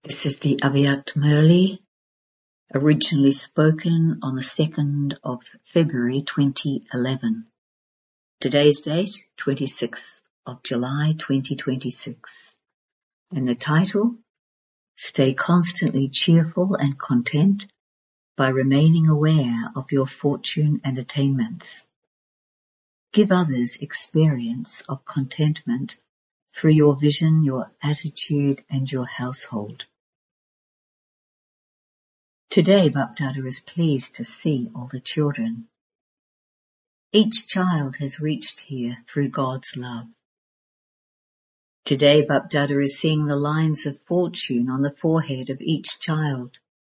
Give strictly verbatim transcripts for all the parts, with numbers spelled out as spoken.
This is the Avyakt Murli, originally spoken on the second of February twenty eleven. Today's date, twenty-sixth of July twenty twenty-six. And the title, Stay Constantly Cheerful and Content by Remaining Aware of Your Fortune and Attainments. Give others experience of contentment through your vision, your attitude, and your household. Today, Bapdada is pleased to see all the children. Each child has reached here through God's love. Today, Bapdada is seeing the lines of fortune on the forehead of each child.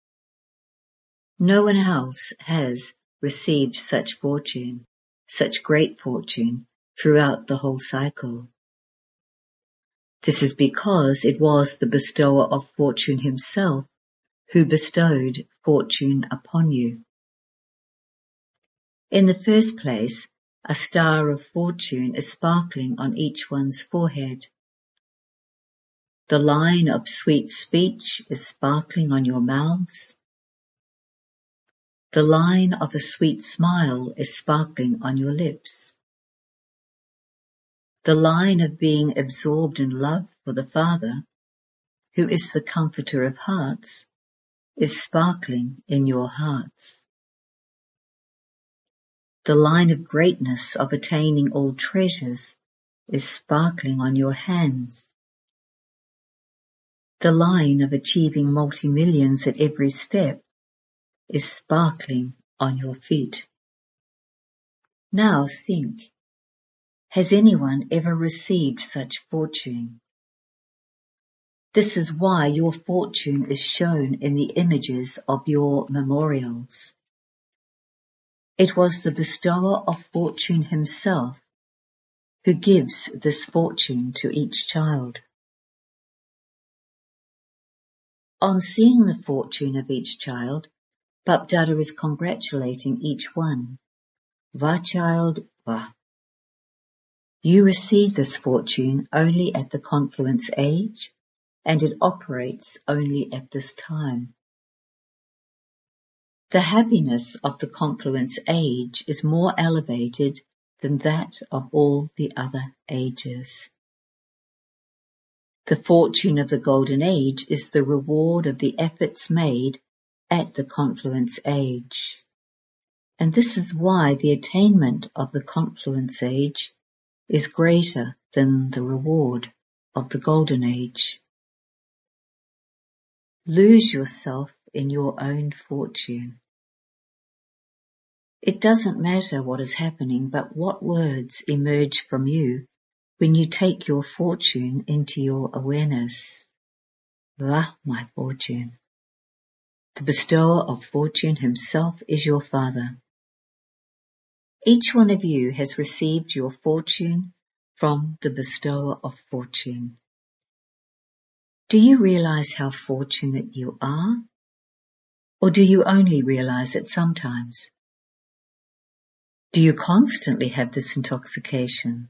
No one else has received such fortune, such great fortune, throughout the whole cycle. This is because it was the bestower of fortune himself who bestowed fortune upon you. In the first place, a star of fortune is sparkling on each one's forehead. The line of sweet speech is sparkling on your mouths. The line of a sweet smile is sparkling on your lips. The line of being absorbed in love for the Father, who is the comforter of hearts, is sparkling in your hearts. The line of greatness of attaining all treasures is sparkling on your hands. The line of achieving multi-millions at every step is sparkling on your feet. Now think, has anyone ever received such fortune? This is why your fortune is shown in the images of your memorials. It was the bestower of fortune himself who gives this fortune to each child. On seeing the fortune of each child, Bapdada is congratulating each one. Va child, va. You receive this fortune only at the confluence age, and it operates only at this time. The happiness of the confluence age is more elevated than that of all the other ages. The fortune of the golden age is the reward of the efforts made at the confluence age. And this is why the attainment of the confluence age is greater than the reward of the golden age. Lose yourself in your own fortune. It doesn't matter what is happening, but what words emerge from you when you take your fortune into your awareness. Va, my fortune. The bestower of fortune himself is your Father. Each one of you has received your fortune from the bestower of fortune. Do you realize how fortunate you are? Or do you only realize it sometimes? Do you constantly have this intoxication?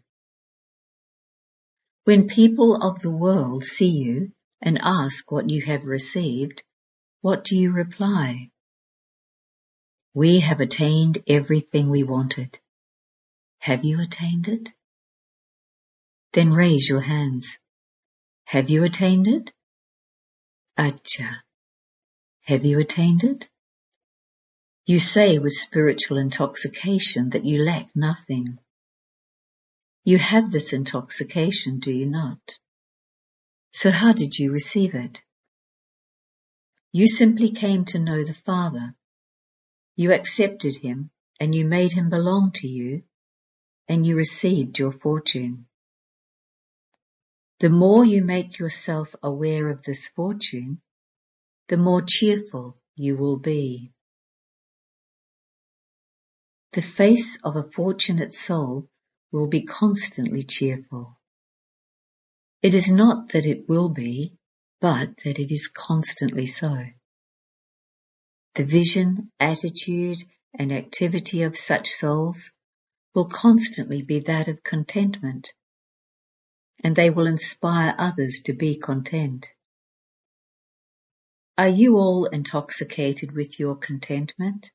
When people of the world see you and ask what you have received, what do you reply? We have attained everything we wanted. Have you attained it? Then raise your hands. Have you attained it? Acha. Have you attained it? You say with spiritual intoxication that you lack nothing. You have this intoxication, do you not? So how did you receive it? You simply came to know the Father. You accepted him and you made him belong to you, and you received your fortune. The more you make yourself aware of this fortune, the more cheerful you will be. The face of a fortunate soul will be constantly cheerful. It is not that it will be, but that it is constantly so. The vision, attitude, and activity of such souls will constantly be that of contentment, and they will inspire others to be content. Are you all intoxicated with your contentment?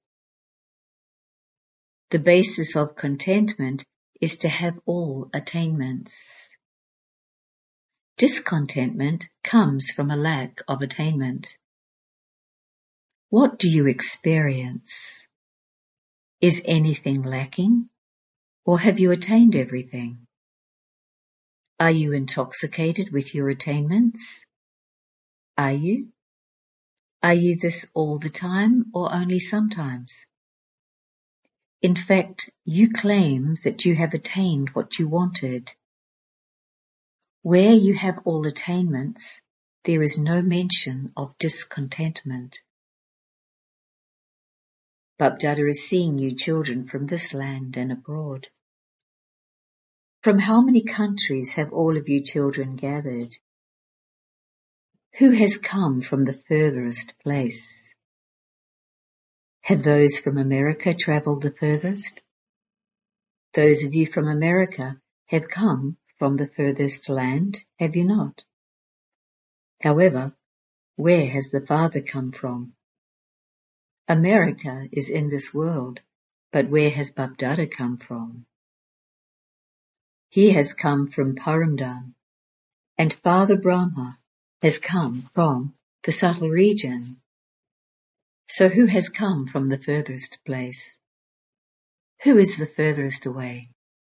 The basis of contentment is to have all attainments. Discontentment comes from a lack of attainment. What do you experience? Is anything lacking, or have you attained everything? Are you intoxicated with your attainments? Are you? Are you this all the time or only sometimes? In fact, you claim that you have attained what you wanted. Where you have all attainments, there is no mention of discontentment. BapDada is seeing you children from this land and abroad. From how many countries have all of you children gathered? Who has come from the furthest place? Have those from America travelled the furthest? Those of you from America have come from the furthest land, have you not? However, where has the Father come from? America is in this world, but where has BapDada come from? He has come from Paramdam, and Father Brahma has come from the subtle region. So who has come from the furthest place? Who is the furthest away?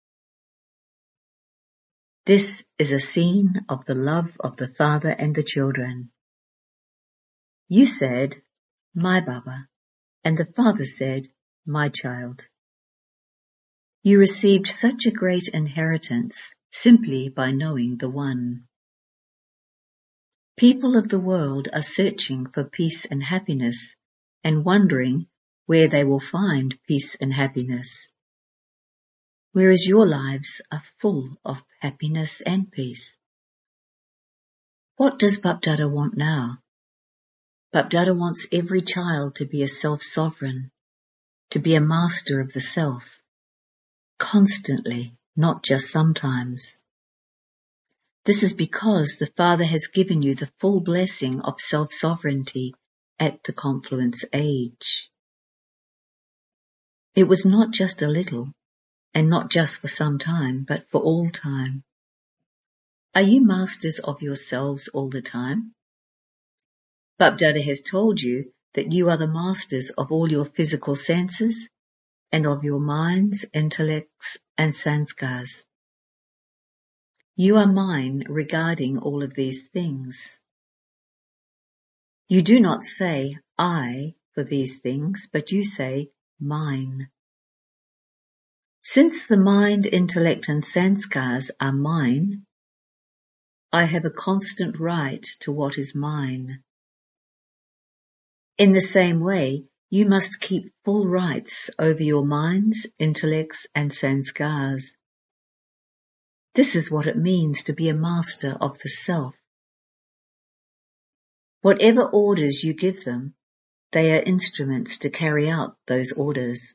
This is a scene of the love of the Father and the children. You said, my Baba, and the Father said, my child. You received such a great inheritance simply by knowing the One. People of the world are searching for peace and happiness and wondering where they will find peace and happiness, whereas your lives are full of happiness and peace. What does BapDada want now? BapDada wants every child to be a self-sovereign, to be a master of the self, constantly, not just sometimes. This is because the Father has given you the full blessing of self-sovereignty at the confluence age. It was not just a little, and not just for some time, but for all time. Are you masters of yourselves all the time? BapDada has told you that you are the masters of all your physical senses and of your minds, intellects, and sanskars. You are mine regarding all of these things. You do not say, I, for these things, but you say, mine. Since the mind, intellect, and sanskars are mine, I have a constant right to what is mine. In the same way, you must keep full rights over your minds, intellects, and sanskars. This is what it means to be a master of the self. Whatever orders you give them, they are instruments to carry out those orders.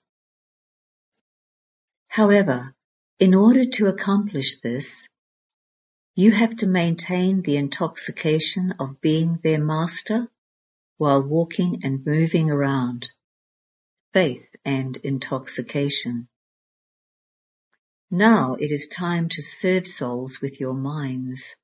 However, in order to accomplish this, you have to maintain the intoxication of being their master while walking and moving around. Faith and intoxication. Now it is time to serve souls with your minds.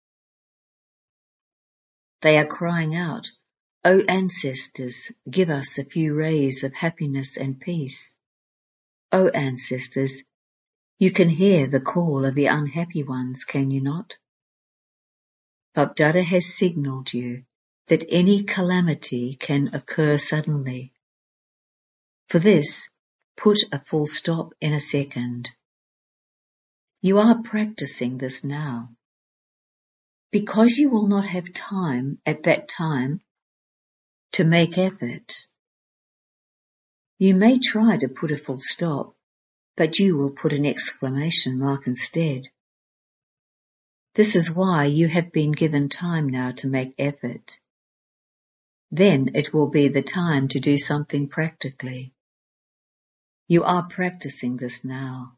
They are crying out, O ancestors, give us a few rays of happiness and peace. O ancestors, you can hear the call of the unhappy ones, can you not? BapDada has signaled you that any calamity can occur suddenly. For this, put a full stop in a second. You are practicing this now. Because you will not have time at that time to make effort, you may try to put a full stop, but you will put an exclamation mark instead. This is why you have been given time now to make effort. Then it will be the time to do something practically. You are practicing this now.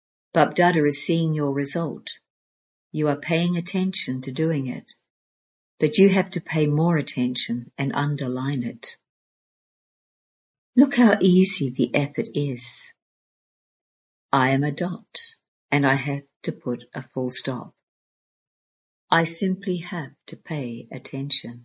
BapDada is seeing your result. You are paying attention to doing it. but you have to pay more attention and underline it. Look how easy the effort is. I am a dot, and I have to put a full stop. I simply have to pay attention.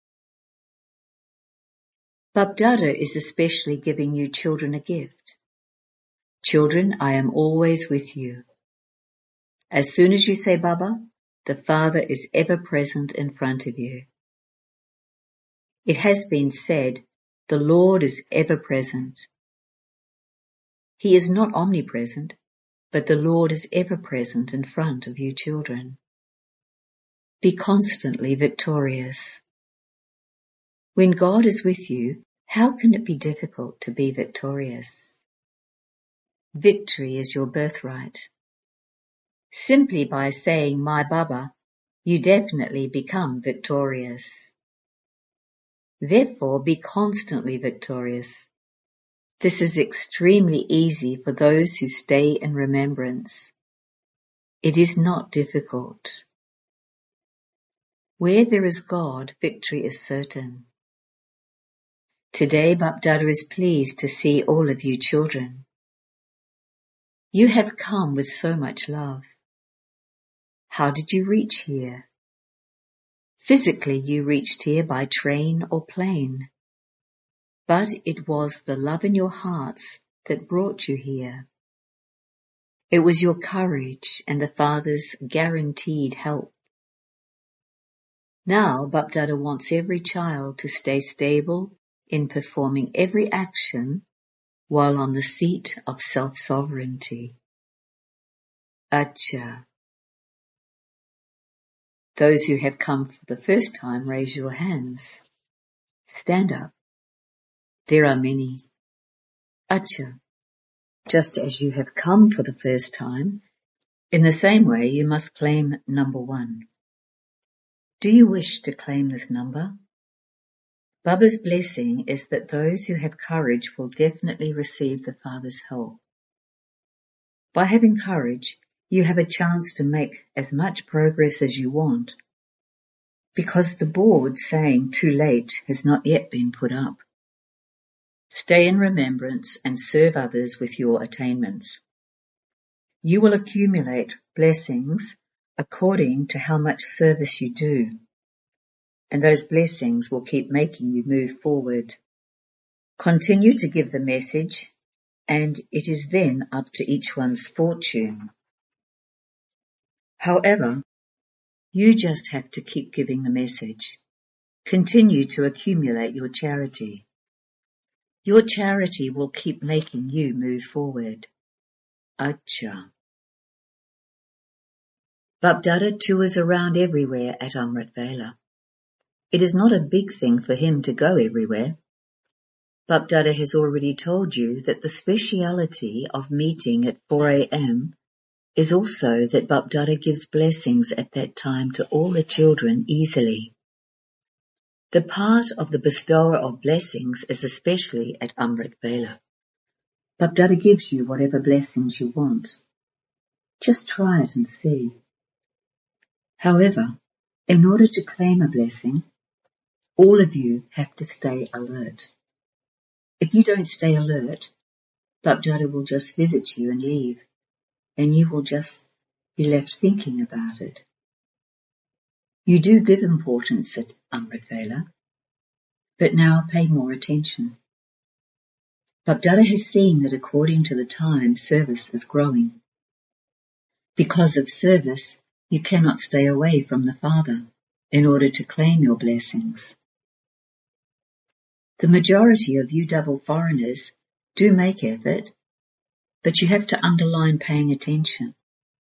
BapDada is especially giving you children a gift. Children, I am always with you. As soon as you say Baba, the Father is ever present in front of you. It has been said, the Lord is ever present. He is not omnipresent, but the Lord is ever present in front of you children. Be constantly victorious. When God is with you, how can it be difficult to be victorious? Victory is your birthright. Simply by saying my Baba, you definitely become victorious. Therefore, be constantly victorious. This is extremely easy for those who stay in remembrance. It is not difficult. Where there is God, victory is certain. Today, BapDada is pleased to see all of you children. You have come with so much love. How did you reach here? Physically, you reached here by train or plane. But it was the love in your hearts that brought you here. It was your courage and the Father's guaranteed help. Now, BapDada wants every child to stay stable in performing every action while on the seat of self-sovereignty. Acha. Those who have come for the first time, raise your hands. Stand up. There are many. Acha. Just as you have come for the first time, in the same way you must claim number one. Do you wish to claim this number? Baba's blessing is that those who have courage will definitely receive the Father's help. By having courage, you have a chance to make as much progress as you want, because the board saying too late has not yet been put up. Stay in remembrance and serve others with your attainments. You will accumulate blessings according to how much service you do, and those blessings will keep making you move forward. Continue to give the message, and it is then up to each one's fortune. However, you just have to keep giving the message. Continue to accumulate your charity. Your charity will keep making you move forward. Acha. BapDada tours around everywhere at Amrit Vela. It is not a big thing for him to go everywhere. BapDada has already told you that the speciality of meeting at four a m is also that BapDada gives blessings at that time to all the children easily. The part of the bestower of blessings is especially at Amrit Vela. BapDada gives you whatever blessings you want. Just try it and see. However, in order to claim a blessing, all of you have to stay alert. If you don't stay alert, BapDada will just visit you and leave, and you will just be left thinking about it. You do give importance at Amrit Vela, but now pay more attention. BapDada has seen that according to the time, service is growing. Because of service, you cannot stay away from the Father in order to claim your blessings. The majority of you double foreigners do make effort, but you have to underline paying attention.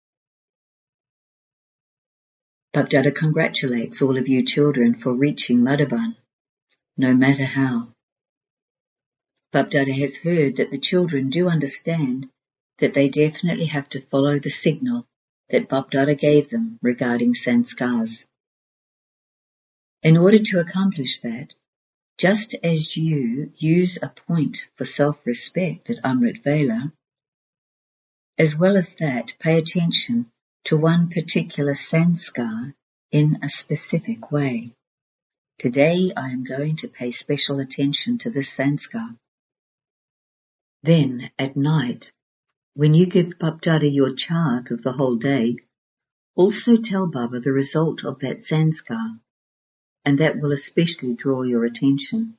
BapDada congratulates all of you children for reaching Madhaban, no matter how. BapDada has heard that the children do understand that they definitely have to follow the signal that BapDada gave them regarding sanskars. In order to accomplish that, just as you use a point for self-respect at Amrit Vela, as well as that, pay attention to one particular sanskar in a specific way. Today I am going to pay special attention to this sanskar. Then, at night, when you give Bapdada your chart of the whole day, also tell Baba the result of that sanskar, and that will especially draw your attention.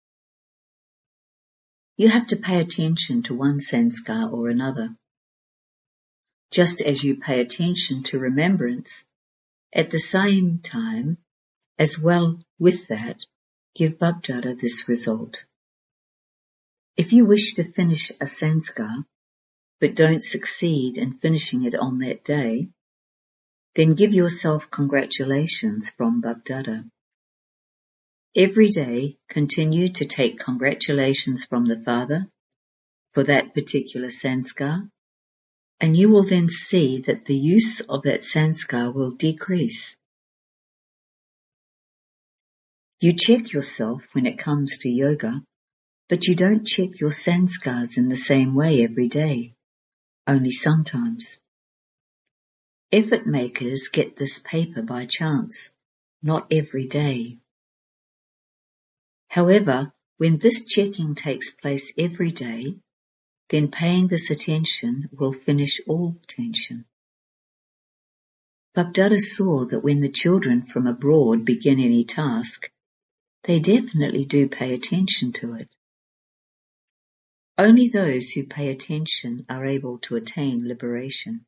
You have to pay attention to one sanskar or another. Just as you pay attention to remembrance, at the same time, as well with that, give Bapdada this result. If you wish to finish a sanskar, but don't succeed in finishing it on that day, then give yourself congratulations from Bapdada. Every day, continue to take congratulations from the Father for that particular sanskar, and you will then see that the use of that sanskar will decrease. You check yourself when it comes to yoga, but you don't check your sanskars in the same way every day, only sometimes. Effort makers get this paper by chance, not every day. However, when this checking takes place every day, then paying this attention will finish all tension. Bapdada saw that when the children from abroad begin any task, they definitely do pay attention to it. Only those who pay attention are able to attain liberation.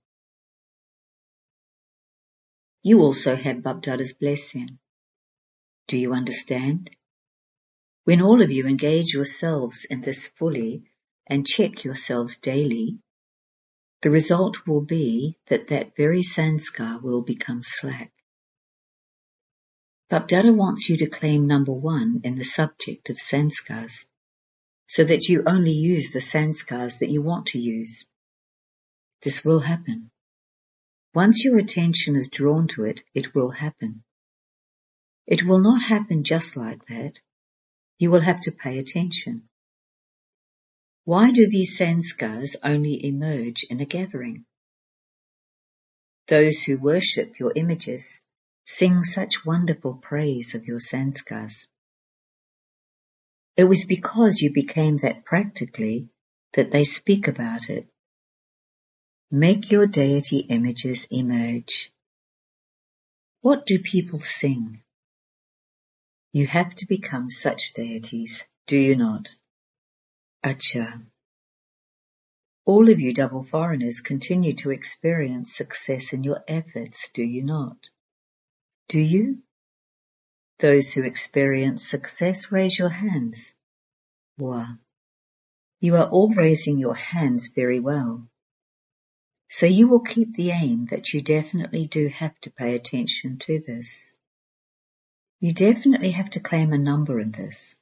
You also have Bapdada's blessing. Do you understand? When all of you engage yourselves in this fully and check yourselves daily, the result will be that that very sanskar will become slack. Bapdada wants you to claim number one in the subject of sanskars, so that you only use the sanskars that you want to use. This will happen. Once your attention is drawn to it, it will happen. It will not happen just like that. You will have to pay attention. Why do these sanskars only emerge in a gathering? Those who worship your images sing such wonderful praise of your sanskars. It was because you became that practically that they speak about it. Make your deity images emerge. What do people sing? You have to become such deities, do you not? Acha. All of you double foreigners continue to experience success in your efforts, do you not? Do you? Those who experience success, raise your hands. Wow. You are all raising your hands very well. So you will keep the aim that you definitely do have to pay attention to this. You definitely have to claim a number in this.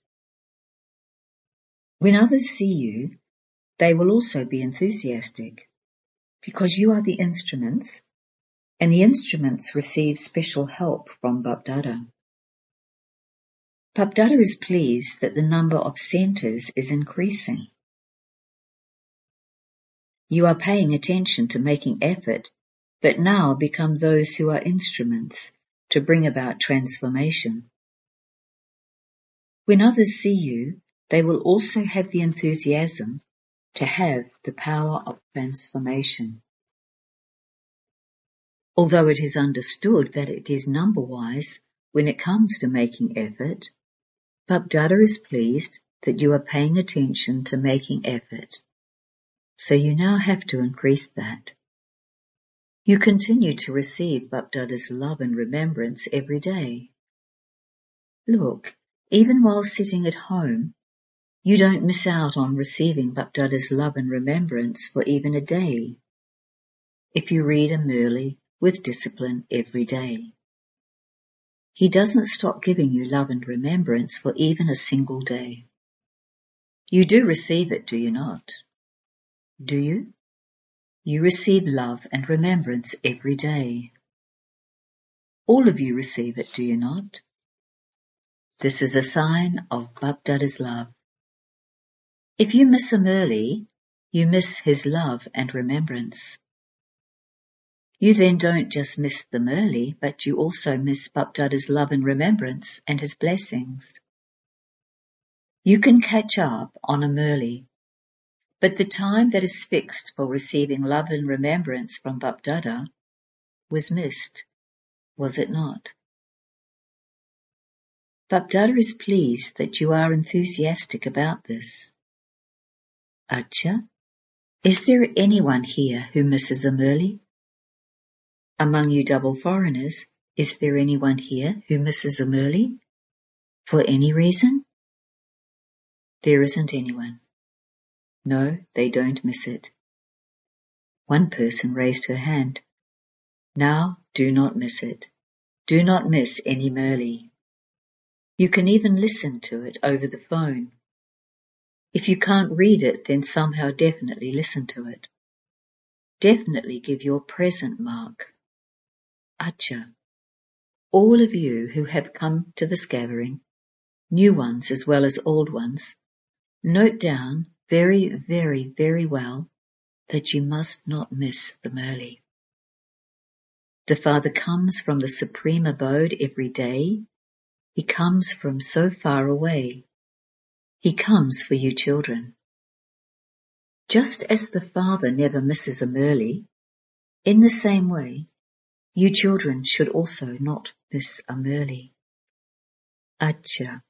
When others see you, they will also be enthusiastic, because you are the instruments, and the instruments receive special help from Bapdada. Bapdada is pleased that the number of centers is increasing. You are paying attention to making effort, but now become those who are instruments to bring about transformation. When others see you, they will also have the enthusiasm to have the power of transformation. Although it is understood that it is number-wise when it comes to making effort, Bapdada is pleased that you are paying attention to making effort. So you now have to increase that. You continue to receive Bapdada's love and remembrance every day. Look, even while sitting at home, you don't miss out on receiving Bapdada's love and remembrance for even a day, if you read a Murli with discipline every day. He doesn't stop giving you love and remembrance for even a single day. You do receive it, do you not? Do you? You receive love and remembrance every day. All of you receive it, do you not? This is a sign of Bapdada's love. If you miss a Murli, you miss his love and remembrance. You then don't just miss the Murli, but you also miss Bapdada's love and remembrance and his blessings. You can catch up on a Murli, but the time that is fixed for receiving love and remembrance from Bapdada was missed, was it not? Bapdada is pleased that you are enthusiastic about this. Acha, is there anyone here who misses a Murli? Among you double foreigners, is there anyone here who misses a Murli? For any reason? There isn't anyone. No, they don't miss it. One person raised her hand. Now do not miss it. Do not miss any Murli. You can even listen to it over the phone. If you can't read it, then somehow definitely listen to it. Definitely give your present mark. Acha, all of you who have come to this gathering, new ones as well as old ones, note down very, very, very well that you must not miss the Murli. The Father comes from the Supreme Abode every day. He comes from so far away. He comes for you children. Just as the Father never misses a Murli, in the same way, you children should also not miss a Murli. Acha.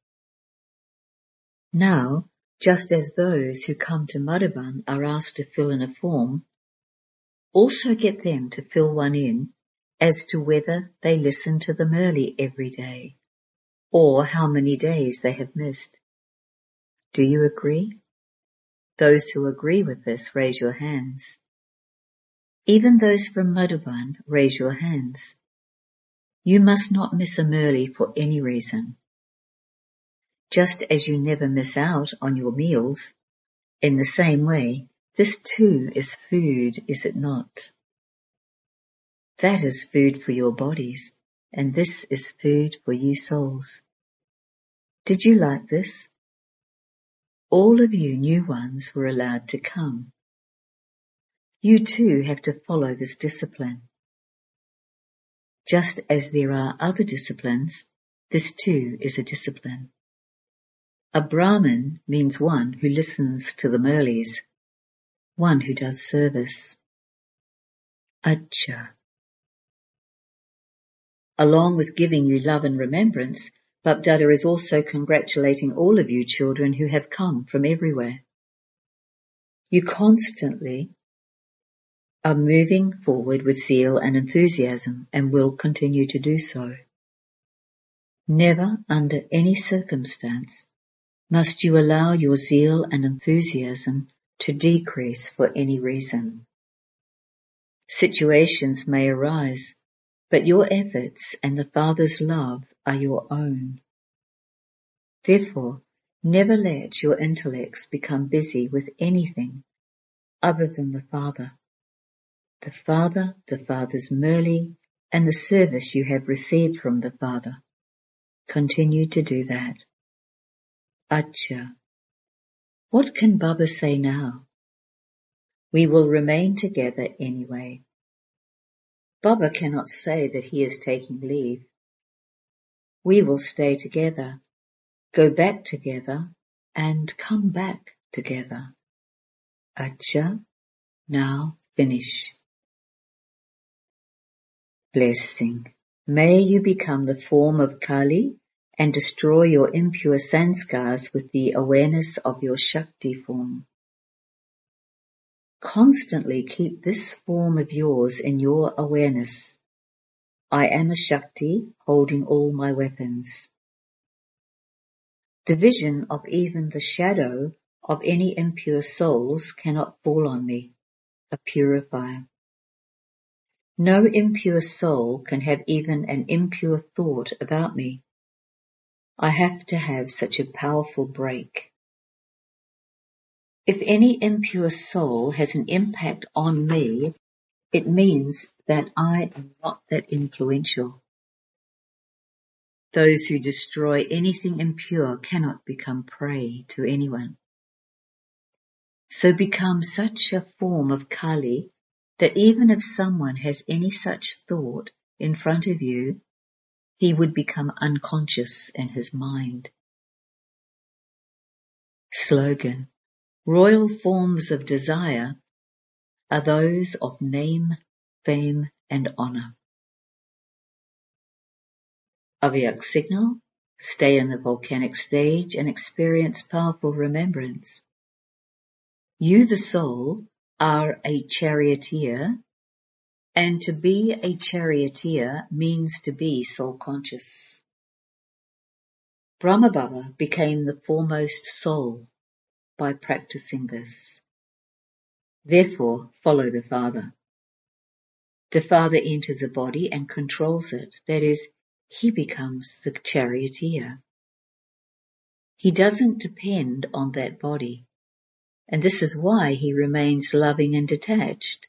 Now, just as those who come to Madhavan are asked to fill in a form, also get them to fill one in as to whether they listen to the Murli every day, or how many days they have missed. Do you agree? Those who agree with this, raise your hands. Even those from Madhavan, raise your hands. You must not miss a Murli for any reason. Just as you never miss out on your meals, in the same way, this too is food, is it not? That is food for your bodies, and this is food for you souls. Did you like this? All of you new ones were allowed to come. You too have to follow this discipline. Just as there are other disciplines, this too is a discipline. A Brahmin means one who listens to the Murlis, one who does service. Acha. Along with giving you love and remembrance, Bapdada is also congratulating all of you children who have come from everywhere. You constantly are moving forward with zeal and enthusiasm and will continue to do so. Never under any circumstance must you allow your zeal and enthusiasm to decrease for any reason. Situations may arise, but your efforts and the Father's love are your own. Therefore, never let your intellects become busy with anything other than the Father. The Father, the Father's Murli, and the service you have received from the Father. Continue to do that. Acha. What can Baba say now? We will remain together anyway. Baba cannot say that he is taking leave. We will stay together, go back together, and come back together. Acha. Now finish. Blessing. May you become the form of Kali and destroy your impure sanskars with the awareness of your Shakti form. Constantly keep this form of yours in your awareness. I am a Shakti holding all my weapons. The vision of even the shadow of any impure souls cannot fall on me, a purifier. No impure soul can have even an impure thought about me. I have to have such a powerful break. If any impure soul has an impact on me, it means that I am not that influential. Those who destroy anything impure cannot become prey to anyone. So become such a form of Kali that even if someone has any such thought in front of you, he would become unconscious in his mind. Slogan: royal forms of desire are those of name, fame, and honor. Avyak signal: stay in the volcanic stage and experience powerful remembrance. You, the soul, are a charioteer, and to be a charioteer means to be soul-conscious. Brahmababa became the foremost soul by practicing this. Therefore, follow the Father. The Father enters a body and controls it, that is, he becomes the charioteer. He doesn't depend on that body, and this is why he remains loving and detached.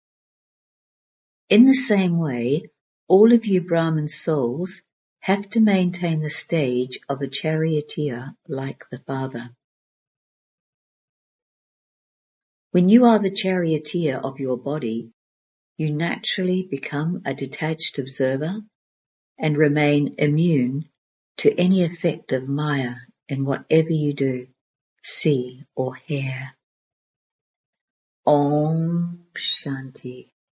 In the same way, all of you Brahman souls have to maintain the stage of a charioteer like the Father. When you are the charioteer of your body, you naturally become a detached observer and remain immune to any effect of Maya in whatever you do, see or hear. Om Shanti.